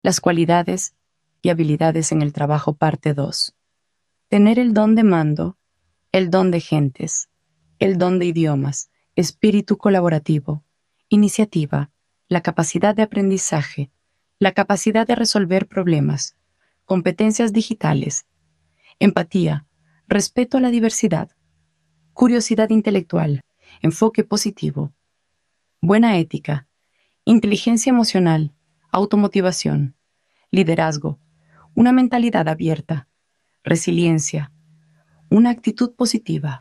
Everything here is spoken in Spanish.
Las cualidades y habilidades en el trabajo, parte 2. Tener el don de mando, el don de gentes, el don de idiomas, espíritu colaborativo, iniciativa, la capacidad de aprendizaje, la capacidad de resolver problemas, competencias digitales, empatía, respeto a la diversidad, curiosidad intelectual, enfoque positivo, buena ética, inteligencia emocional, automotivación, liderazgo, una mentalidad abierta, resiliencia, una actitud positiva.